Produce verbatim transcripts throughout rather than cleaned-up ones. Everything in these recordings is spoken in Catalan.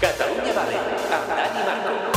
Catalunya Vale, amb Dani Marco.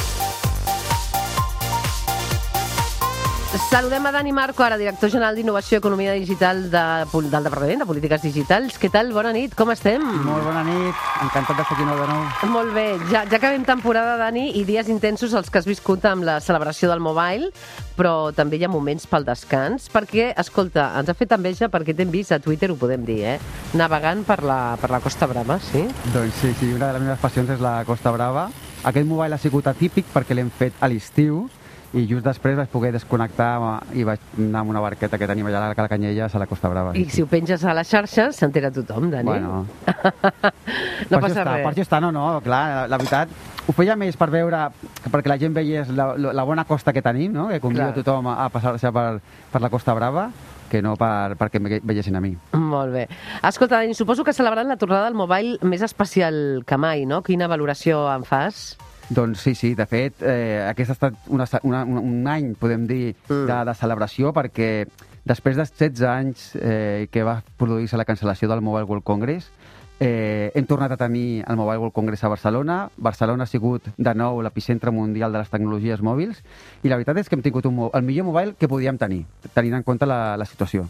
Saludem a Dani Marco, ara director general d'Innovació i Economia Digital de, del Departament de Polítiques Digitals. Què tal? Bona nit, com estem? Molt bona nit, encantat d'estar aquí de nou. Molt bé, ja, ja acabem temporada, Dani, i dies intensos els que has viscut amb la celebració del Mobile, però també hi ha moments pel descans, perquè, escolta, ens ha fet enveja perquè t'hem vist a Twitter, ho podem dir, eh? Navegant per la, per la Costa Brava, sí? Doncs sí, sí, una de les meves passions és la Costa Brava. Aquest Mobile ha sigut atípic perquè l'hem fet a l'estiu, i just després vaig poder desconnectar i vaig anar amb una barqueta que tenim allà a la Canyelles a la Costa Brava. I si ho penges a les xarxes, s'entera tothom, Dani. Bueno, no per passa està, res. Per això està, no, no, clar, la, la veritat, ho feia més per veure, perquè la gent veiés la, la bona costa que tenim, no? Que convido Clar. tothom a passar-se per, per la Costa Brava, que no per, perquè em veiessin a mi. Molt bé. Escolta, Dani, suposo que celebrant la tornada del Mobile més especial que mai, no? Quina valoració en fas? Doncs sí, sí, de fet, eh, aquest ha estat una, una, un any, podem dir, mm. de, de celebració, perquè després de setze anys eh, que va produir-se la cancel·lació del Mobile World Congress, eh, hem tornat a tenir el Mobile World Congress a Barcelona. Barcelona ha sigut, de nou, l'epicentre mundial de les tecnologies mòbils, i la veritat és que hem tingut un, el millor mobile que podíem tenir, tenint en compte la, la situació.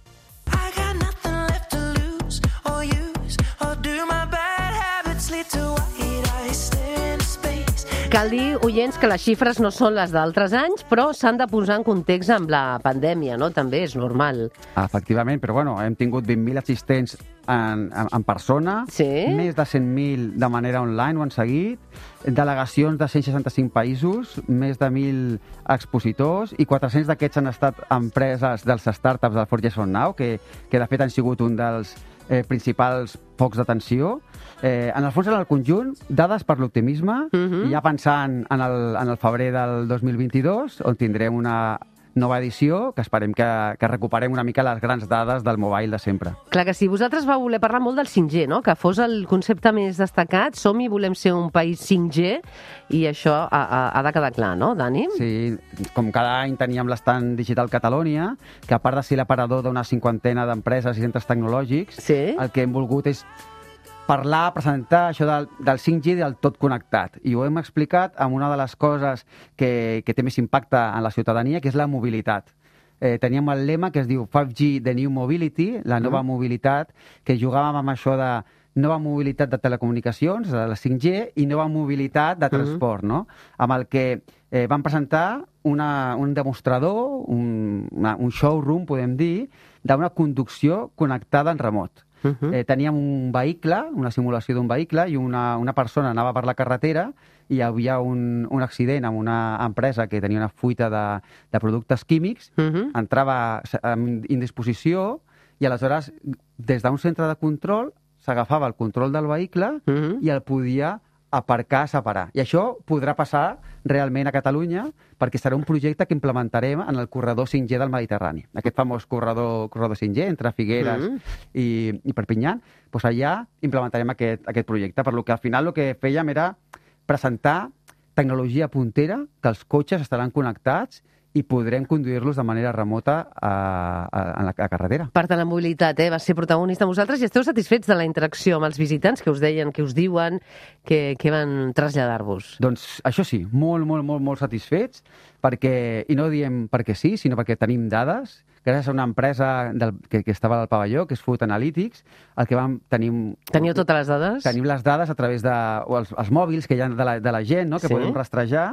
Cal dir, oients, que les xifres no són les d'altres anys, però s'han de posar en context amb la pandèmia, no? També és normal. Efectivament, però bueno, hem tingut vint mil assistents en, en, en persona, sí? Més de cent mil de manera online, ho han seguit, delegacions de cent seixanta-cinc països, més de mil expositors, i quatre-cents d'aquests han estat empreses dels startups del four Years From Now, que, que de fet han sigut un dels eh, principals focs d'atenció. Eh, en el fons, en el conjunt, dades per l'optimisme, uh-huh. i ja pensant en el, en el febrer del dos mil vint-i-dos, on tindrem una nova edició, que esperem que, que recuperem una mica les grans dades del mobile de sempre. Clar que sí. Vosaltres vau voler parlar molt del cinc G, no? Que fos el concepte més destacat. Som i volem ser un país cinc G, i això ha, ha, ha de quedar clar, no, Dani? Sí, com cada any teníem l'estand Digital Catalonia, que a part de ser l'aparador d'una cinquantena d'empreses i centres tecnològics, sí? El que hem volgut és parlar, presentar això del, del cinc G del tot connectat. I ho hem explicat amb una de les coses que, que té més impacte en la ciutadania, que és la mobilitat. Eh, teníem el lema que es diu cinc G The New Mobility, la nova mm. mobilitat, que jugàvem amb això de nova mobilitat de telecomunicacions, de la cinc G, i nova mobilitat de transport, mm. no? Amb el que eh, vam presentar una, un demostrador, un, una, un showroom, podem dir, d'una conducció connectada en remot. Uh-huh. Eh, teníem un vehicle, una simulació d'un vehicle, i una, una persona anava per la carretera i hi havia un, un accident amb una empresa que tenia una fuita de, de productes químics, uh-huh. entrava en indisposició i aleshores des d'un centre de control s'agafava el control del vehicle uh-huh. i el podia aparcar, separar. I això podrà passar realment a Catalunya perquè serà un projecte que implementarem en el corredor cinc G del Mediterrani. Aquest famós corredor, corredor cinc G entre Figueres mm. i, i Perpinyà, doncs allà implementarem aquest, aquest projecte. Per lo que al final el que fèiem era presentar tecnologia puntera, que els cotxes estaran connectats i podrem conduir-los de manera remota a, a, a la a carretera. Per tant, la mobilitat eh, va ser protagonista. Vosaltres i esteu satisfets de la interacció amb els visitants que us deien, que us diuen, que, que van traslladar-vos? Doncs això sí, molt, molt, molt, molt satisfets, perquè, i no diem perquè sí, sinó perquè tenim dades, gràcies a una empresa del, que, que estava al pavelló, que és Food Analytics, el que vam tenir... Teniu totes les dades? Tenim les dades a través de els, els mòbils que hi ha de la, de la gent, no? Que sí? Podem rastrejar,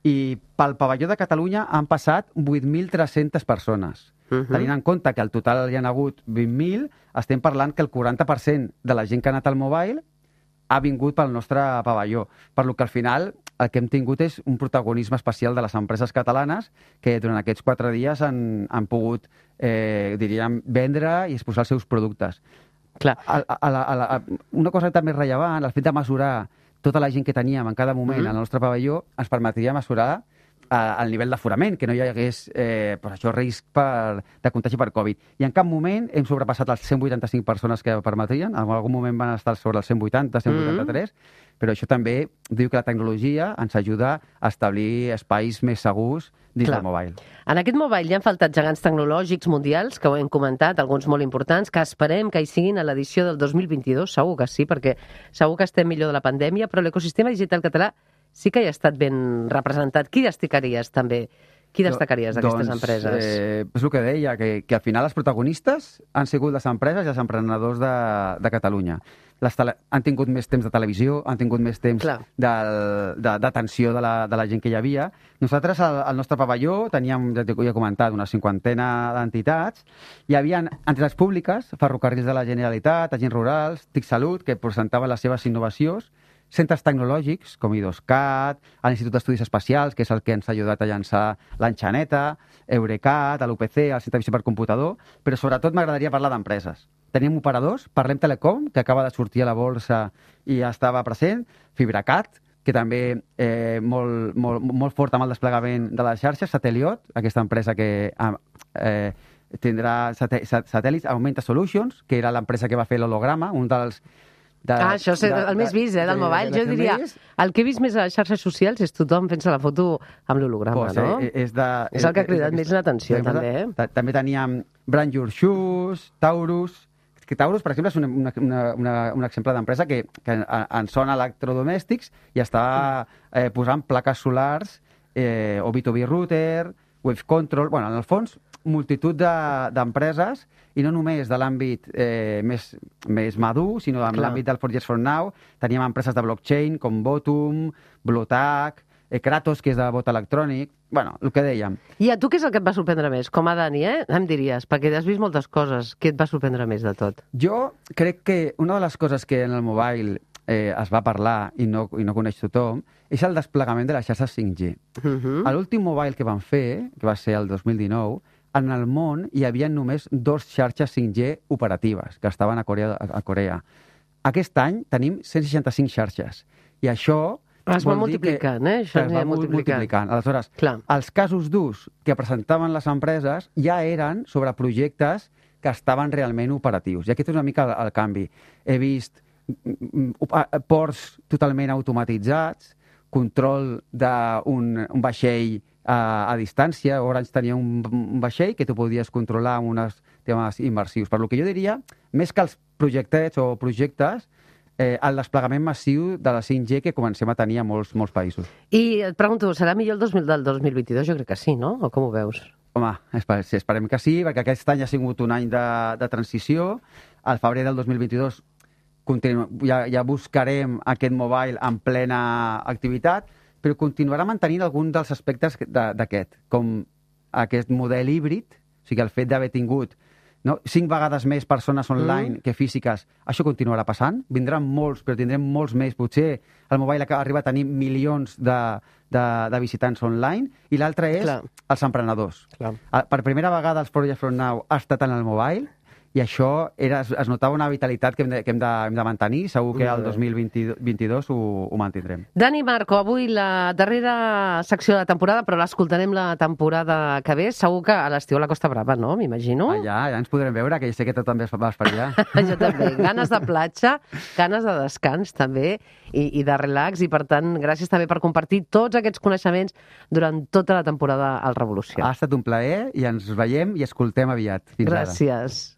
i pel pavelló de Catalunya han passat vuit mil tres-centes persones. Uh-huh. Tenint en compte que al total hi ha hagut vint mil, estem parlant que el quaranta per cent de la gent que ha anat al mobile ha vingut pel nostre pavelló. Per lo que al final el que hem tingut és un protagonisme especial de les empreses catalanes que durant aquests quatre dies han, han pogut, eh, diríem, vendre i exposar els seus productes. Clar. A, a, a, a, a, una cosa també rellevant, el fet de mesurar tota la gent que teníem en cada moment mm. al nostre pavelló ens permetria mesurar al nivell d'aforament, que no hi hagués eh, pues això, risc per, de contagi per Covid. I en cap moment hem sobrepassat les cent vuitanta-cinc persones que permetrien, en algun moment van estar sobre els cent vuitanta, cent vuitanta-tres, mm. però això també diu que la tecnologia ens ajuda a establir espais més segurs dins Clar. del mobile. En aquest mobile hi han faltat gegants tecnològics mundials, que ho hem comentat, alguns molt importants, que esperem que hi siguin a l'edició del dos mil vint-i-dos, segur que sí, perquè segur que estem millor de la pandèmia, però l'ecosistema digital català sí que hi ha estat ben representat. Qui destacaries també? Qui destacaries d'aquestes doncs, empreses? Eh, és el que deia, que, que al final els protagonistes han sigut les empreses i els emprenedors de, de Catalunya. Les tele... Han tingut més temps de televisió, han tingut més temps d'atenció de, de, de, la, de la gent que hi havia. Nosaltres, al, al nostre pavelló, teníem, ja t'ho he comentat, una cinquantena d'entitats. Hi havia entitats públiques, ferrocarrils de la Generalitat, agents rurals, TIC Salut, que presentaven les seves innovacions, centres tecnològics, com IDOSCAT, l'Institut d'Estudis Espacials, que és el que ens ha ajudat a llançar l'Enxaneta, Eurecat, l'U P C, el Centre de Supercomputador, però sobretot m'agradaria parlar d'empreses. Tenim operadors, Parlem Telecom, que acaba de sortir a la borsa i ja estava present, Fibracat, que també eh, molt, molt, molt fort amb el desplegament de les xarxes, Sateliot, aquesta empresa que eh, tindrà satèl·lits, Augmenta Solutions, que era l'empresa que va fer l'holograma, un dels De, ah, això és el més vist, eh, del mobile. Jo diria, el que he vist més a les xarxes socials és tothom fent-se la foto amb l'holograma, pues, no? Eh, és, de, és el que ha cridat més l'atenció, també. Eh? També teníem Brand Your Shoes, Taurus... Que Taurus, per exemple, és un, una, una, un exemple d'empresa que, que en sona electrodomèstics i està eh, posant plaques solars, eh, o B dos B router, Wave Control... Bueno, en el fons, multitud d'empreses, de, i no només de l'àmbit eh, més, més madur, sinó en l'àmbit del four years from now. Teníem empreses de blockchain com Votum, Bluetac, eh, Kratos, que és de vot electrònic... Bueno, el que dèiem. I a tu què és el que et va sorprendre més? Com a Dani, eh? Em diries, perquè has vist moltes coses. Què et va sorprendre més de tot? Jo crec que una de les coses que en el mobile eh, es va parlar i no, i no coneix tothom és el desplegament de les xarxes cinc G. Uh -huh. A l'últim mobile que van fer, que va ser el dos mil dinou, en el món hi havia només dos xarxes cinc G operatives, que estaven a Corea. A Corea. Aquest any tenim cent seixanta-cinc xarxes. I això... Es va multiplicant, que, eh? Això es va multiplicant. multiplicant. Aleshores, Clar. els casos d'ús que presentaven les empreses ja eren sobre projectes que estaven realment operatius. I aquest és una mica el, el canvi. He vist ports totalment automatitzats, control d'un un vaixell a, a distància. Orange tenia un, un vaixell que tu podies controlar amb uns temes immersius. Per lo que jo diria, més que els projectets o projectes, eh, el desplegament massiu de la cinc G que comencem a tenir a molts, molts països. I et pregunto, serà millor el dos mil, del dos mil vint-i-dos? Jo crec que sí, no? O com ho veus? Home, esperem que sí, perquè aquest any ha sigut un any de, de transició. Al febrer del dos mil vint-i-dos continu, ja, ja buscarem aquest mobile en plena activitat, però continuarà mantenint algun dels aspectes d'aquest, com aquest model híbrid, o sigui, el fet d'haver tingut no, cinc vegades més persones online mm. que físiques, això continuarà passant. Vindran molts, però tindrem molts més. Potser el mobile arriba a tenir milions de, de, de visitants online. I l'altre és Clar. els emprenedors. Clar. Per primera vegada els four years from now ha estat en el mobile, i això era, es, es notava una vitalitat que hem de, que hem de, hem de mantenir. Segur que el dos mil vint-i-dos ho, ho mantindrem. Dani Marco, avui la darrera secció de la temporada, però l'escoltarem la temporada que ve. Segur que a l'estiu a la Costa Brava, no? M'imagino. Ah, ja, ja ens podrem veure, que sé que tu també vas per allà. Jo també. Ganes de platja, ganes de descans també, i, i de relax, i per tant, gràcies també per compartir tots aquests coneixements durant tota la temporada al Revolució. Ha estat un plaer i ens veiem i escoltem aviat. Fins gràcies. Ara.